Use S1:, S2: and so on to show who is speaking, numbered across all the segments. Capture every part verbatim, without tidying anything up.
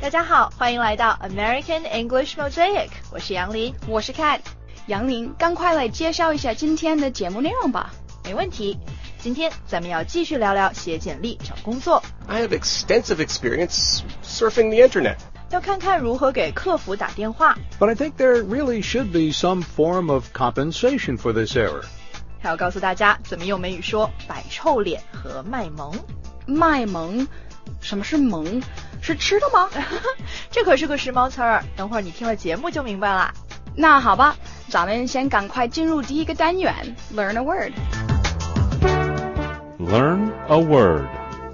S1: 大家好，欢迎来到 American English Mosaic， 我是杨林，
S2: 我是 Kat。杨林，赶快来介绍一下今天的节目内容吧。
S1: 没问题，今天咱们要继续聊聊写简历找工作。
S3: I have extensive experience surfing the internet.
S1: 要看看如何给客服打电话。
S4: But I think there really should be some form of compensation for this error.
S1: 还要告诉大家怎么用美语说摆臭脸和卖萌。
S2: 卖萌？什么是萌？是吃的吗？
S1: 这可是个时髦词儿，等会儿你听了节目就明白了。
S2: 那好吧，咱们先赶快进入第一个单元 Learn a word.
S4: Learn a word.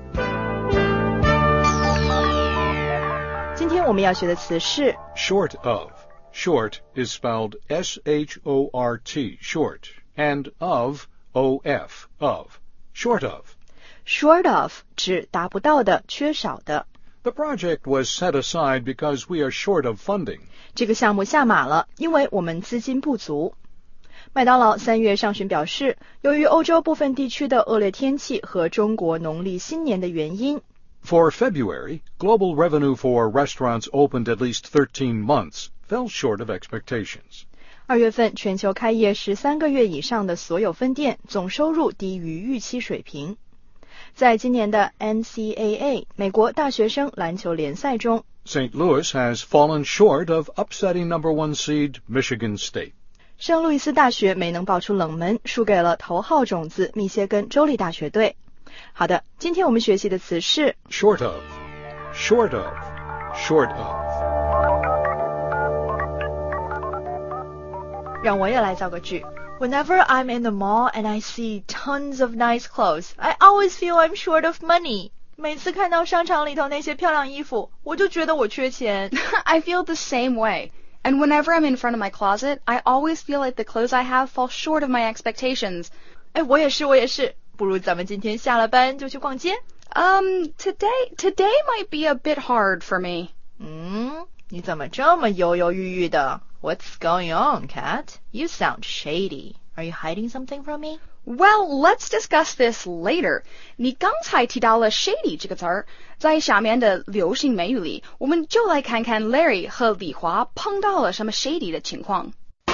S1: 今天我们要学的词是
S4: Short of. Short is spelled S H O R T, short, and of, O F, of. Short of.
S1: Short of 指达不到的，缺少的。
S4: The project was set aside because we are short of funding.
S1: 这个项目下马了，因为我们资金不足。麦当劳三月上旬表示，由于欧洲部分地区的恶劣天气和中国农历新年的原因
S4: For February, global revenue for restaurants opened at least thirteen months fell short of expectations.
S1: 二月份全球开业十三个月以上的所有分店总收入低于预期水平。在今年的 N C A A 美国大学生篮球联赛中
S4: Saint Louis has fallen short of upsetting number one seed Michigan State.
S1: 圣路易斯大学没能爆出冷门，输给了头号种子密歇根州立大学队。好的，今天我们学习的词是
S4: Short of, short of, short of.
S1: 让我也来造个句。Whenever I'm in the mall and I see tons of nice clothes, I always feel I'm short of money. 每次看到商场里头那些漂亮衣服，我就觉得我缺钱。
S2: I feel the same way. And whenever I'm in front of my closet, I always feel like the clothes I have fall short of my expectations.
S1: 哎，我也是，我也是。不如咱们今天下了班就去逛街。
S2: Um, today, today might be a bit hard for me.
S1: 嗯，你怎么这么犹犹豫豫的？What's going on, Kat? You sound shady. Are you hiding something from me?
S2: Well, let's discuss this later. 你刚才提到了 shady 这个词儿，在下面的流行美语里，我们就来看看 Larry 和李华碰到了什么 shady 的情况。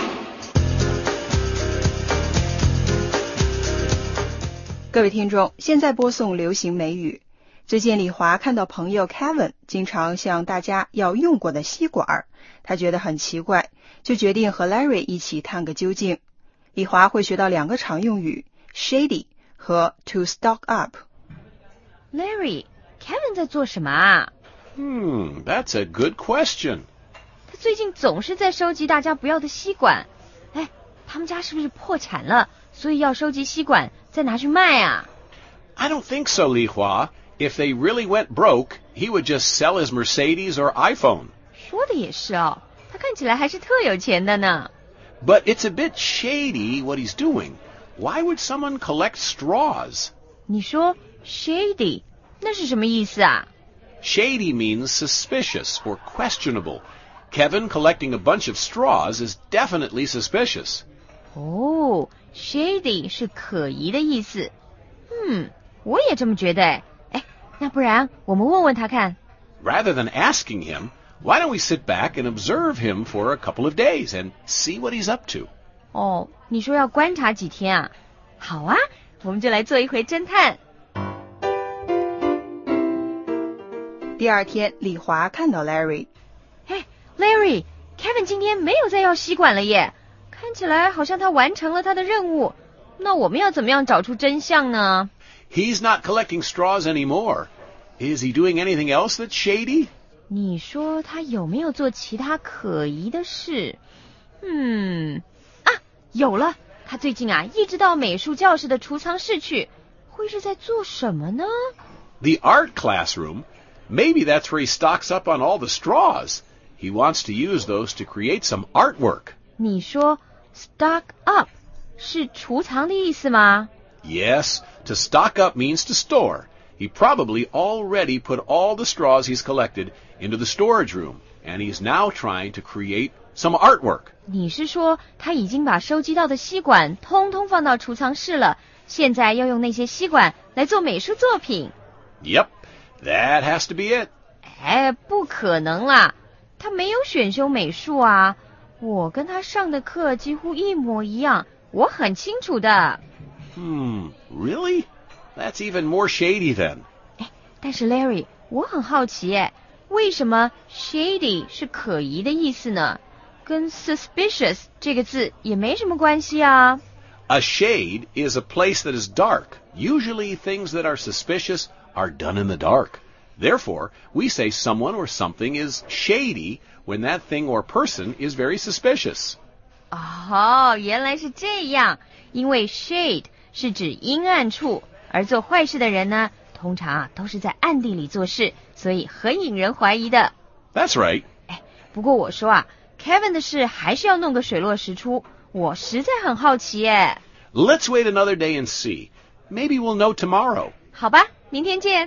S5: 各位听众，现在播送流行美语。最近李华看到朋友 Kevin 经常向大家要用过的吸管，他觉得很奇怪，就决定和 Larry 一起探个究竟。李华会学到两个常用语 shady 和 to stock up。
S6: Larry, Kevin 在做什么啊？
S3: Hmm, that's a good question.
S6: 他最近总是在收集大家不要的吸管。哎，他们家是不是破产了，所以要收集吸管再拿去卖啊？
S3: I don't think so, Li Hua. If they really went broke, he would just sell his Mercedes or iPhone.
S6: 说的也是哦，他看起来还是特有钱的呢。
S3: But it's a bit shady what he's doing. Why would someone collect straws?
S6: 你说 shady 那是什么意思啊？
S3: Shady means suspicious or questionable. Kevin collecting a bunch of straws is definitely suspicious.
S6: 哦 shady 是可疑的意思。嗯，我也这么觉得哎。哎，那不然我们问问他看。
S3: Rather than asking him, why don't we sit back and observe him for a couple of days and see what he's up to?
S6: 哦，你说要观察几天啊？好啊，我们就来做一回侦探。
S5: 第二天，李华看到 Larry。
S6: 嘿 Larry, Kevin 今天没有再要吸管了耶，看起来好像他完成了他的任务。那我们要怎么样找出真相呢？
S3: He's not collecting straws anymore. Is he doing anything else that's shady?
S6: 你说他有没有做其他可疑的事？嗯，啊，有了，他最近啊一直到美术教室的储藏室去，会是在做什么呢？
S3: The art classroom? Maybe that's where he stocks up on all the straws. He wants to use those to create some artwork.
S6: 你说 stock up 是储藏的意思吗？
S3: Yes, to stock up means to store. He probably already put all the straws he's collected into the storage room, and he's now trying to create some artwork.
S6: 你是说他已经把收集到的吸管通通放到储藏室了，现在要用那些吸管来做美术作品？
S3: Yep, that has to be it.
S6: 哎，不可能啦，他没有选修美术啊，我跟他上的课几乎一模一样，我很清楚的。
S3: Hmm, really? That's even more shady then.
S6: 哎，但是 Larry， 我很好奇耶，为什么 shady 是可疑的意思呢？跟 suspicious 这个字也没什么关系啊。
S3: A shade is a place that is dark. Usually things that are suspicious are done in the dark. Therefore, we say someone or something is shady when that thing or person is very suspicious.
S6: 哦，原来是这样。因为 shade 是指阴暗处，而做坏事的人呢，通常啊都是在暗地里做事，所以很引人怀疑的。
S3: That's right.
S6: 哎，不过我说啊 ，Kevin 的事还是要弄个水落石出，我实在很好奇耶。
S3: Let's wait another day and see. Maybe we'll know tomorrow.
S6: 好吧，明天见。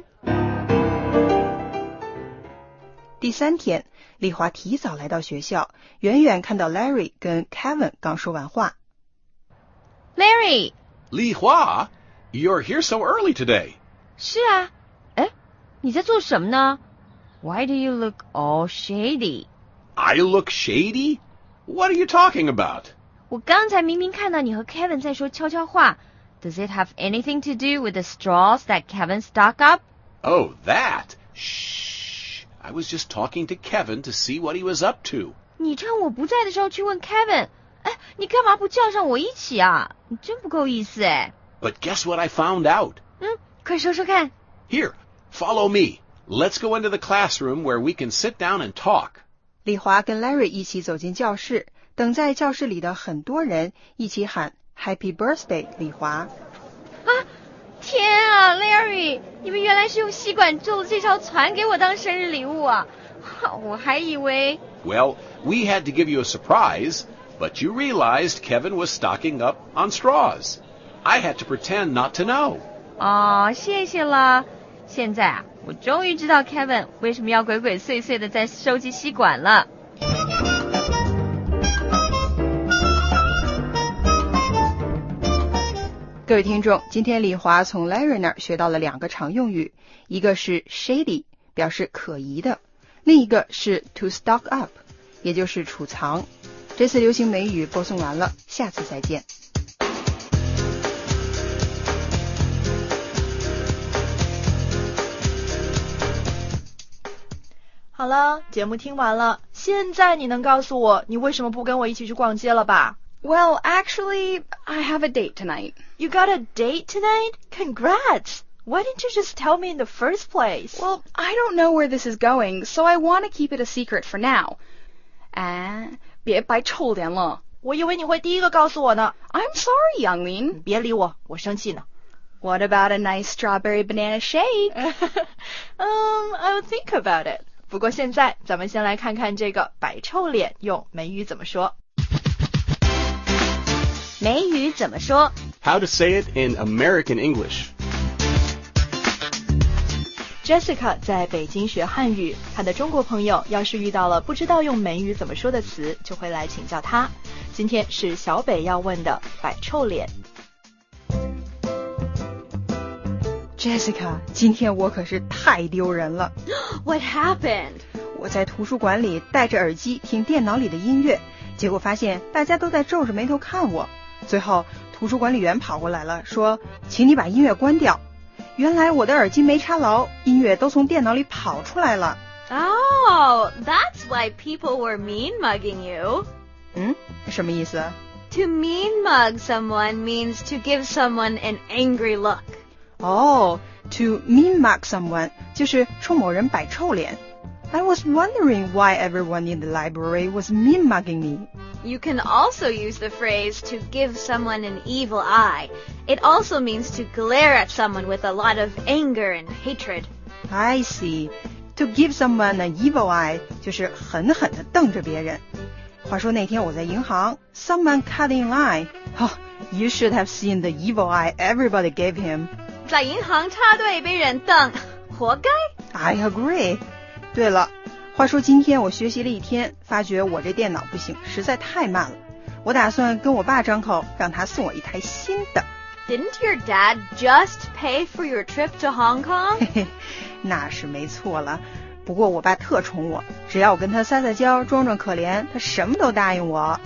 S5: 第三天，丽华提早来到学校，远远看到 Larry 跟 Kevin 刚说完话。
S6: Larry，
S3: Li Hua, you're here so early today.
S6: 是啊，哎，你在做什么呢？ Why do you look all shady?
S3: I look shady? What are you talking about?
S6: 我刚才明明看到你和 Kevin 在说悄悄话。Does it have anything to do with the straws that Kevin stuck up?
S3: Oh, that. Shh. I was just talking to Kevin to see what he was up to.
S6: 你趁我不在的时候去问 Kevin， 哎，你干嘛不叫上我一起啊？你真不够意思哎。
S3: But guess what I found out?
S6: 嗯，快说说看。
S3: Here, follow me. Let's go into the classroom where we can sit down and talk.
S5: 丽华跟 Larry 一起走进教室，等在教室里的很多人一起喊 Happy Birthday 丽华。
S6: 啊，天啊 Larry， 你们原来是用吸管做了这条船给我当生日礼物啊，我还以为。
S3: Well, we had to give you a surprise, but you realized Kevin was stocking up on straws. I had to pretend not to know.
S6: 哦，谢谢了。现在啊，我终于知道 Kevin 为什么要鬼鬼祟祟的在收集吸管了。
S5: 各位听众，今天李华从 Larry 那儿学到了两个常用语，一个是 shady， 表示可疑的，另一个是 to stock up， 也就是储藏。这次流行美语播送完了，下次再见。
S1: 好了，节目听完了，现在你能告诉我你为什么不跟我一起去逛街了吧？
S2: Well, actually, I have a date tonight.
S1: You got a date tonight? Congrats! Why didn't you just tell me in the first place?
S2: Well, I don't know where this is going, so I want to keep it a secret for now. 啊，别白臭脸了。
S1: 我以为你会第一个告诉我呢。
S2: I'm sorry, Younglin.
S1: 别理我，我生气呢。
S2: What about a nice strawberry banana shake?
S1: um, I'll think about it. 不过现在咱们先来看看这个白臭脸用美语怎么说。美语怎么说？
S7: How to say it in American English.
S1: Jessica 在北京学汉语，她的中国朋友要是遇到了不知道用美语怎么说的词，就会来请教她。今天是小北要问的摆臭脸。
S5: Jessica， 今天我可是太丢人了。
S2: What happened?
S5: 我在图书馆里戴着耳机听电脑里的音乐，结果发现大家都在皱着眉头看我。最后图书管理员跑过来了，说请你把音乐关掉。原来我的耳机没插牢，音乐都从电脑里跑出来了。
S8: Oh, that's why people were mean mugging you.
S5: 嗯，什么意思？
S8: To mean mug someone means to give someone an angry look.
S5: 哦、oh, to mean mug someone 就是冲某人摆臭脸。I was wondering why everyone in the library was mean mugging me.
S8: You can also use the phrase to give someone an evil eye. It also means to glare at someone with a lot of anger and hatred.
S5: I see. To give someone an evil eye 就是狠狠地瞪着别人。话说那天我在银行 ，someone cut in line. Oh, you should have seen the evil eye everybody gave him.
S8: 在银行插队被人瞪，活该。
S5: I agree. 对了，话说今天我学习了一天，发觉我这电脑不行，实在太慢了。我打算跟我爸张口，让他送我一台新的。
S8: Didn't your dad just pay for your trip to Hong Kong?
S5: 嘿嘿，那是没错了。不过我爸特宠我，只要我跟他撒撒娇，装装可怜，他什么都答应我。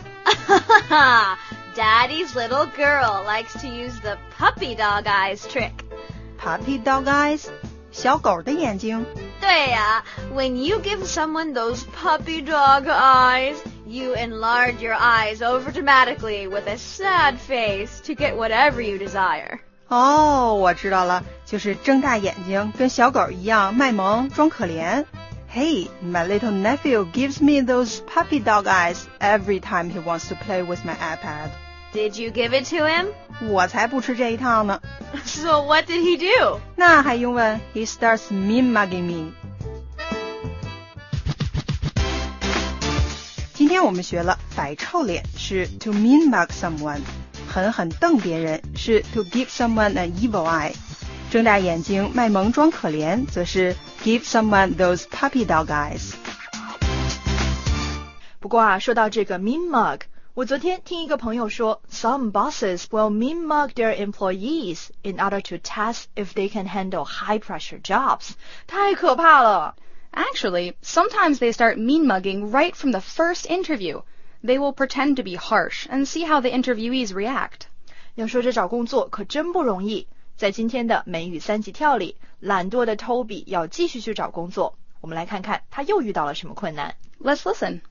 S8: Daddy's little girl likes to use the puppy dog eyes trick.
S5: Puppy dog eyes? 小狗的眼睛。
S8: 对呀， when you give someone those puppy dog eyes, you enlarge your eyes over dramatically with a sad face to get whatever you desire.
S5: 哦，我知道了，就是睁大眼睛，跟小狗一样卖萌装可怜。Hey, my little nephew gives me those puppy dog eyes every time he wants to play with my iPad.
S8: Did you give it to him?
S5: 我才不吃这一套呢。
S8: So what did he do?
S5: 那还用问 He starts mean-mugging me. 今天我们学了摆臭脸是 to mean-mug someone， 狠狠瞪别人是 to give someone an evil eye， 睁大眼睛卖萌装可怜则是 give someone those puppy dog eyes。
S1: 不过啊，说到这个 mean mug， 我昨天听一个朋友说 some bosses will mean mug their employees in order to test if they can handle high pressure jobs， 太可怕了。
S2: Actually, sometimes they start mean-mugging right from the first interview. They will pretend to be harsh and see how the interviewees react.
S1: 要说这找工作可真不容易。在今天的美语三级跳里，懒惰的 Toby 要继续去找工作。我们来看看他又遇到了什么困难。
S2: Let's listen.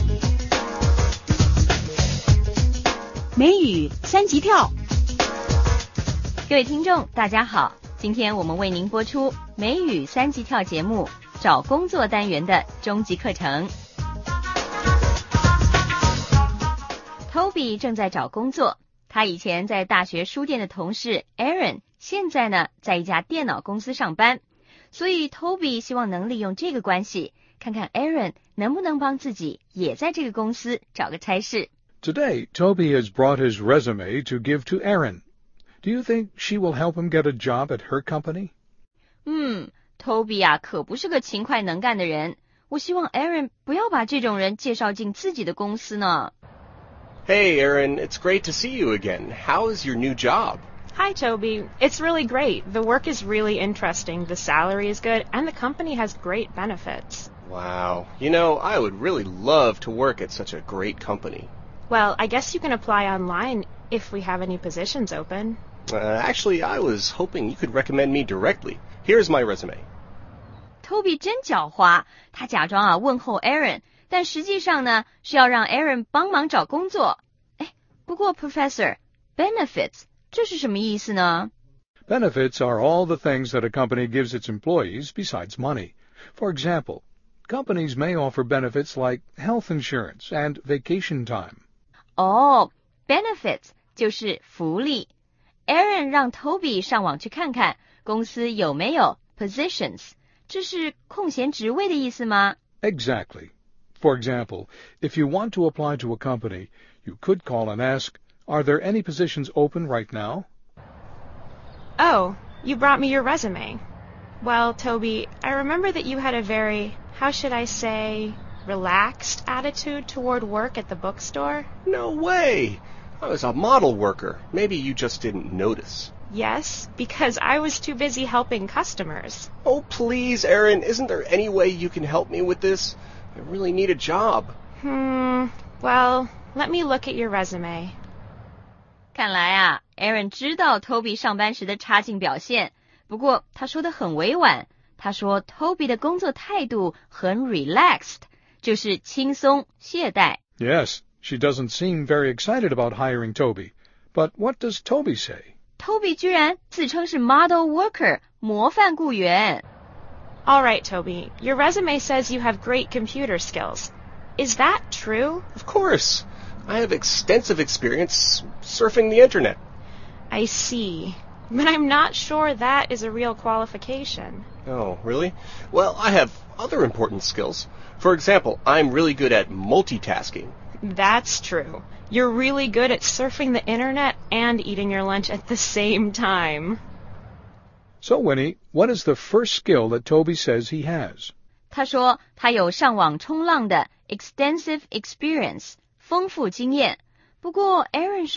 S5: 美语三级跳。
S6: 各位听众，大家好，今天我们为您播出美语三级跳节目找工作单元的终极课程。Toby 正在找工作，他以前在大学书店的同事 Aaron 现在呢在一家电脑公司上班，所以 Toby 希望能利用这个关系，看看 Aaron 能不能帮自己也在这个公司找个差事。
S4: Today, Toby has brought his resume to give to Erin. Do you think she will help him get a job at her company?
S6: 嗯Toby 啊，可不是个勤快能干的人。我希望 Aaron 不要把这种人介绍进自己的公司呢。
S7: Hey, Erin, it's great to see you again. How is your new job?
S9: Hi, Toby. It's really great. The work is really interesting, the salary is good, and the company has great benefits.
S7: Wow. You know, I would really love to work at such a great company.
S9: Well, I guess you can apply online if we have any positions open.
S7: Uh, actually, I was hoping you could recommend me directly. Here's my resume.
S6: Toby 真狡猾，他假装啊问候 Aaron， 但实际上呢是要让 Aaron 帮忙找工作。哎，不过 Professor, benefits 这是什么意思呢？
S4: Benefits are all the things that a company gives its employees besides money. For example, companies may offer benefits like health insurance and vacation time.
S6: 哦 benefits 就是福利。Aaron 让 Toby 上网去看看公司有没有 positions， 这是空闲职位的意思吗？
S4: Exactly. For example, if you want to apply to a company, you could call and ask, are there any positions open right now?
S9: Oh, you brought me your resume. Well, Toby, I remember that you had a very, how should I say, relaxed attitude toward work at the bookstore.
S7: No way. I was a model worker. Maybe you just didn't notice.
S9: Yes, because I was too busy helping customers.
S7: Oh, please, Erin, isn't there any way you can help me with this? I really need a job.
S9: Hmm, well, let me look at your resume.
S6: 看来啊 Aaron 知道 Toby 上班时的差劲表现，不过他说得很委婉，他说 Toby 的工作态度很 relaxed， 就是轻松懈怠。
S4: Yes, she doesn't seem very excited about hiring Toby. But what does Toby say?
S6: Toby 居然自称是 model worker， 模范雇员。
S9: All right, Toby, your resume says you have great computer skills. Is that true?
S7: Of course. I have extensive experience surfing the internet.
S9: I see. But I'm not sure that is a real qualification.
S7: Oh, really? Well, I have other important skills. For example, I'm really good at multitasking.
S9: That's true. You're really good at surfing the internet and eating your lunch at the same time.
S4: So, Winnie, what is the first skill that Toby says he has?
S6: 他说他有上网冲浪的 extensive experience， 丰富经验。不过 Aaron 说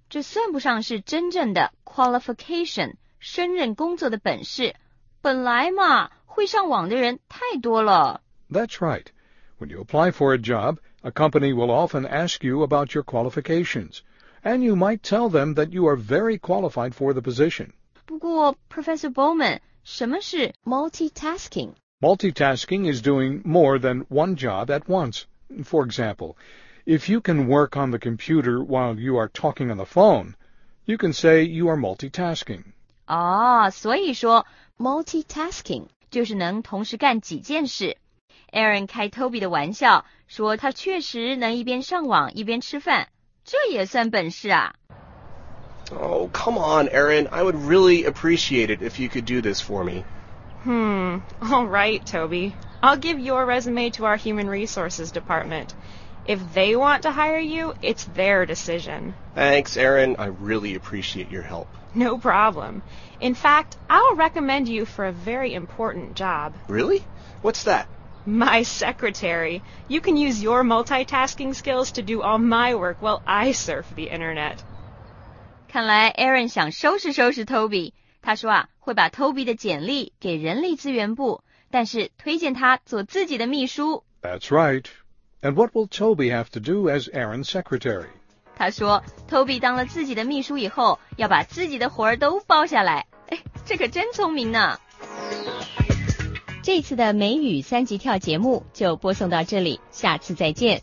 S6: 这算不上是真正的 qualification， 胜任工作的本事。本来嘛，会上网的人太多了。
S4: That's right. When you apply for a job, a company will often ask you about your qualifications, and you might tell them that you are very qualified for the position.
S6: 不过 Professor Bowman， 什么是 multitasking？
S4: Multitasking is doing more than one job at once. For example, if you can work on the computer while you are talking on the phone, you can say you are multitasking.
S6: 哦，所以说 multitasking 就是能同时干几件事。Aaron 开 Toby 的玩笑，说他确实能一边上网一边吃饭，这也算本事啊。
S7: Oh, come on, Aaron. I would really appreciate it if you could do this for me.
S9: Hmm. All right, Toby. I'll give your resume to our human resources department. If they want to hire you, it's their decision.
S7: Thanks, Aaron. I really appreciate your help.
S9: No problem. In fact, I'll recommend you for a very important job.
S7: Really? What's that?
S9: My secretary. You can use your multitasking skills to do all my work while I surf the internet.
S6: 看来 Aaron 想收拾收拾 Toby。他说啊，会把 Toby 的简历给人力资源部，但是推荐他做自己的秘书。
S4: That's right. And what will Toby have to do as Aaron's secretary?
S6: 他说 Toby 当了自己的秘书以后，要把自己的活儿都包下来。哎，这可真聪明呢。这次的美语三级跳节目就播送到这里，下次再见。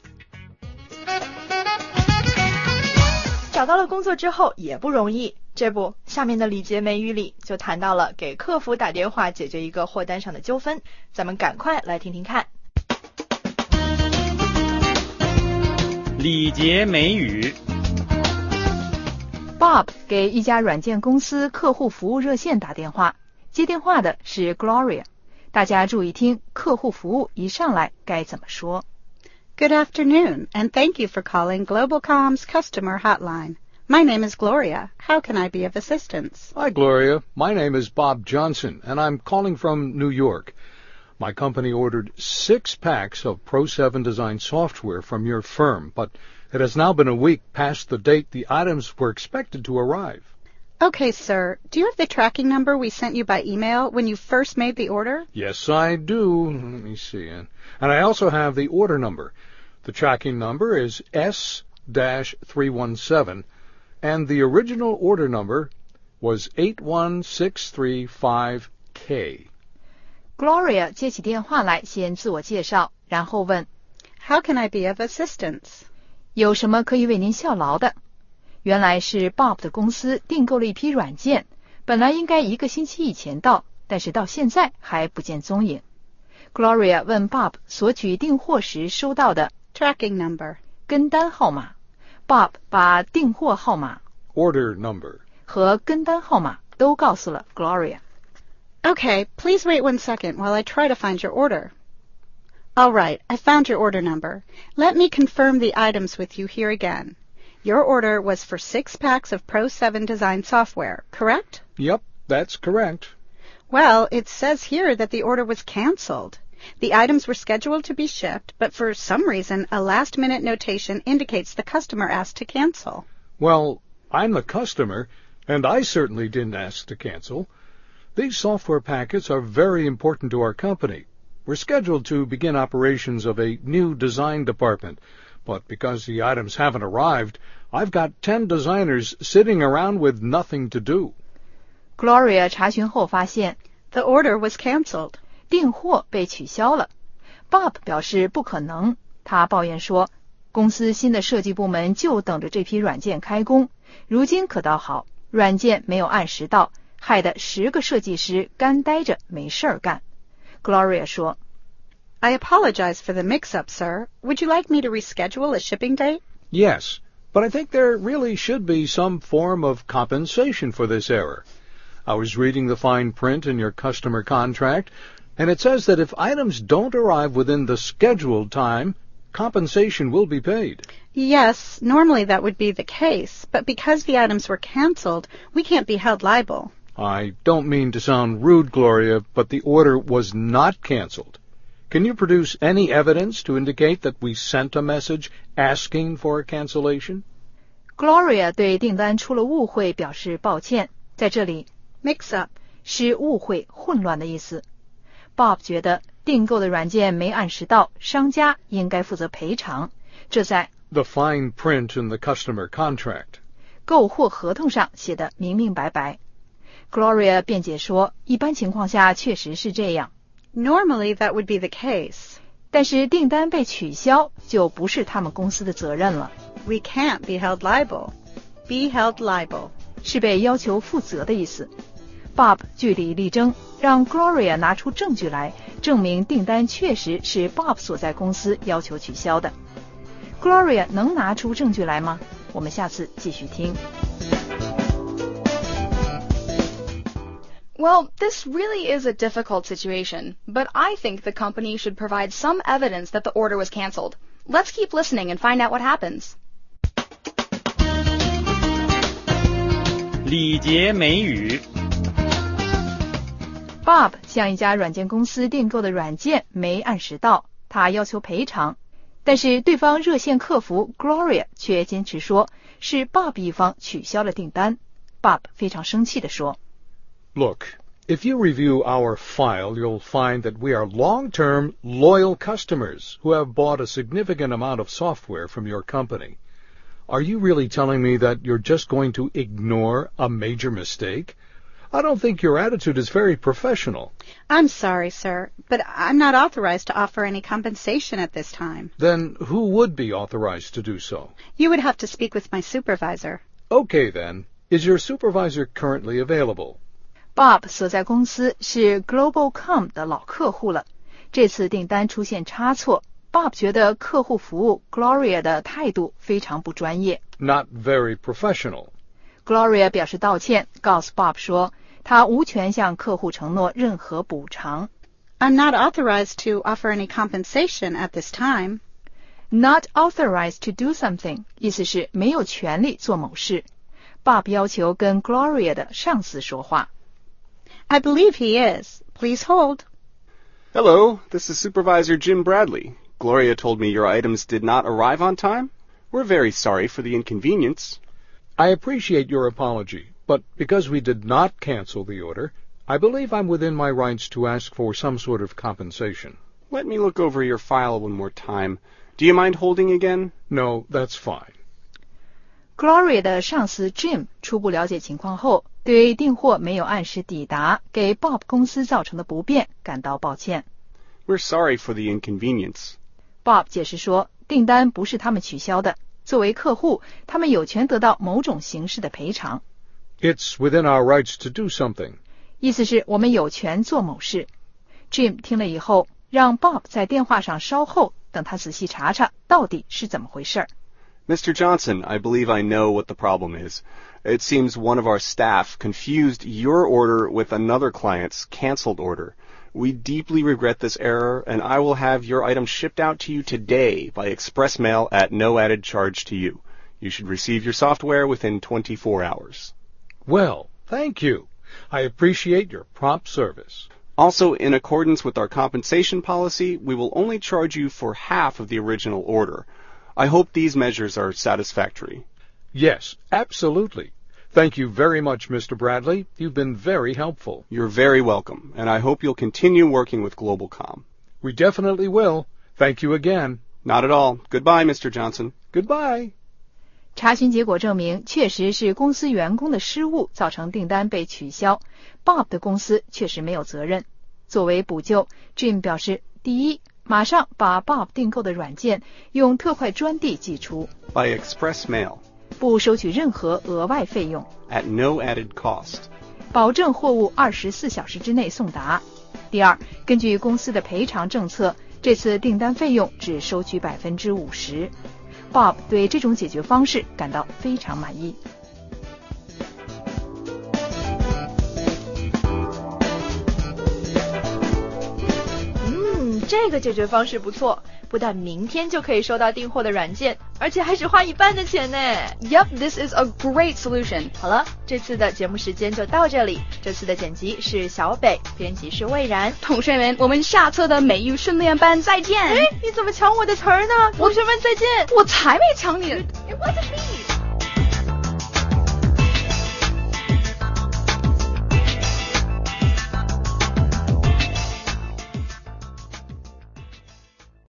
S1: 找到了工作之后也不容易，这不，下面的礼节美语里就谈到了给客服打电话解决一个货单上的纠纷，咱们赶快来听听看。
S10: 礼节美语。
S5: Bob 给一家软件公司客户服务热线打电话，接电话的是 Gloria。大家注意听，客户服务一上来该怎么说。
S11: Good afternoon, and thank you for calling Globalcom's customer hotline. My name is Gloria. How can I be of assistance?
S4: Hi, Gloria. My name is Bob Johnson, and I'm calling from New York. My company ordered six packs of Pro seven Design software from your firm, but it has now been a week past the date the items were expected to arrive.
S11: Okay, sir. Do you have the tracking number we sent you by email when you first made the order?
S4: Yes, I do. Let me see. And I also have the order number. The tracking number is S three one seven, and the original order number was eight one six three five K.
S5: Gloria 接起电话来，先自我介绍，然后问
S11: How can I be of assistance?
S5: 有什么可以为您效劳的？原来是 Bob 的公司订购了一批软件，本来应该一个星期以前到，但是到现在还不见踪影。Gloria 问 Bob 索取订货时收到的
S11: tracking number
S5: 跟单号码。Bob 把订货号码
S4: order number
S5: 和跟单号码都告诉了 Gloria。
S11: Okay, please wait one second while I try to find your order. All right, I found your order number. Let me confirm the items with you here again. Your order was for six packs of Pro seven Design software, correct?
S4: Yep, that's correct.
S11: Well, it says here that the order was canceled. The items were scheduled to be shipped, but for some reason, a last-minute notation indicates the customer asked to cancel.
S4: Well, I'm the customer, and I certainly didn't ask to cancel. These software packets are very important to our company. We're scheduled to begin operations of a new design department, but because the items haven't arrived, I've got ten designers sitting around with nothing to do.
S5: Gloria 查询后发现
S11: The order was canceled.
S5: 订货被取消了。Bob 表示不可能，他抱怨说，公司新的设计部门就等着这批软件开工，如今可倒好，软件没有按时到，害得十个设计师干呆着没事儿干。Gloria 说
S11: I apologize for the mix-up, sir. Would you like me to reschedule a shipping date?
S4: Yes, but I think there really should be some form of compensation for this error. I was reading the fine print in your customer contract, and it says that if items don't arrive within the scheduled time, compensation will be paid.
S11: Yes, normally that would be the case, but because the items were canceled, we can't be held liable.
S4: I don't mean to sound rude, Gloria, but the order was not canceled. Can you produce any evidence to indicate that we sent a message asking for a cancellation?
S5: Gloria 对订单出了误会表示抱歉，在这里
S11: Mix up
S5: 是误会、混乱的意思。Bob 觉得订购的软件没按时到，商家应该负责赔偿，这在
S4: The fine print in the customer contract.
S5: 购货合同上写得明明白白。Gloria 辩解说，一般情况下确实是这样。
S11: Normally that would be the case.
S5: 但是订单被取消就不是他们公司的责任了。
S11: We can't be held liable. Be held liable.
S5: 是被要求负责的意思。Bob 据理力争，让 Gloria 拿出证据来，证明订单确实是 Bob 所在公司要求取消的。Gloria 能拿出证据来吗？我们下次继续听。
S2: Well, this really is a difficult situation, but I think the company should provide some evidence that the order was canceled. Let's keep listening and find out what happens.
S10: 礼节美语。
S5: Bob 向一家软件公司订购的软件没按时到，他要求赔偿，但是对方热线客服 Gloria 却坚持说是 Bob 一方取消了订单。Bob 非常生气地说
S4: Look, if you review our file, you'll find that we are long-term, loyal customers who have bought a significant amount of software from your company. Are you really telling me that you're just going to ignore a major mistake? I don't think your attitude is very professional.
S11: I'm sorry, sir, but I'm not authorized to offer any compensation at this time.
S4: Then who would be authorized to do so?
S11: You would have to speak with my supervisor.
S4: Okay, then. Is your supervisor currently available?
S5: Bob 所在公司是 Globalcom 的老客户了，这次订单出现差错， Bob 觉得客户服务 Gloria 的态度非常不专业。
S4: Not very professional.
S5: Gloria 表示道歉，告诉 Bob 说他无权向客户承诺任何补偿。
S11: I'm not authorized to offer any compensation at this time.
S5: Not authorized to do something 意思是没有权利做某事。Bob 要求跟 Gloria 的上司说话。
S11: I believe he is. Please hold.
S12: Hello, this is Supervisor Jim Bradley. Gloria told me your items did not arrive on time. We're very sorry for the inconvenience.
S4: I appreciate your apology, but because we did not cancel the order, I believe I'm within my rights to ask for some sort of compensation.
S12: Let me look over your file one more time. Do you mind holding again?
S4: No, that's fine.
S5: Gloria 的上司 Jim 初步了解情况后，对订货没有按时抵达给 Bob 公司造成的不便感到抱歉。
S12: We're sorry for the inconvenience.
S5: Bob 解释说，订单不是他们取消的，作为客户，他们有权得到某种形式的赔偿。
S4: It's within our rights to do something.
S5: 意思是我们有权做某事。Jim 听了以后，让 Bob 在电话上稍后，等他仔细查查到底是怎么回事。
S12: Mister Johnson, I believe I know what the problem is. It seems one of our staff confused your order with another client's canceled order. We deeply regret this error, and I will have your item shipped out to you today by express mail at no added charge to you. You should receive your software within twenty-four hours.
S4: Well, thank you. I appreciate your prompt service.
S12: Also, in accordance with our compensation policy, we will only charge you for half of the original order. I hope these measures are satisfactory.
S4: Yes, absolutely. Thank you very much, Mister Bradley. You've been very helpful.
S12: You're very welcome, and I hope you'll continue working with Globalcom.
S4: We definitely will. Thank you again.
S12: Not at all. Goodbye, Mister Johnson.
S4: Goodbye.
S5: 查询结果证明，确实是公司员工的失误造成订单被取消。Bob 的公司确实没有责任。作为补救 ，Jim 表示，第一，马上把 Bob 订购的软件用特快专递寄出
S12: by express mail，
S5: 不收取任何额外费用
S12: at no added cost，
S5: 保证货物二十四小时之内送达。第二，根据公司的赔偿政策，这次订单费用只收取百分之五十。Bob 对这种解决方式感到非常满意。
S1: 嗯，这个解决方式不错，不但明天就可以收到订货的软件，而且还只花一半的钱呢。
S2: Yep, this is a great solution.
S1: 好了，这次的节目时间就到这里。这次的剪辑是小北，编辑是魏然。
S2: 同学们，我们下册的美语训练班再见。
S1: 哎，你怎么抢我的词儿呢？同学们再见。
S2: 我才没抢你。
S1: It wasn't me.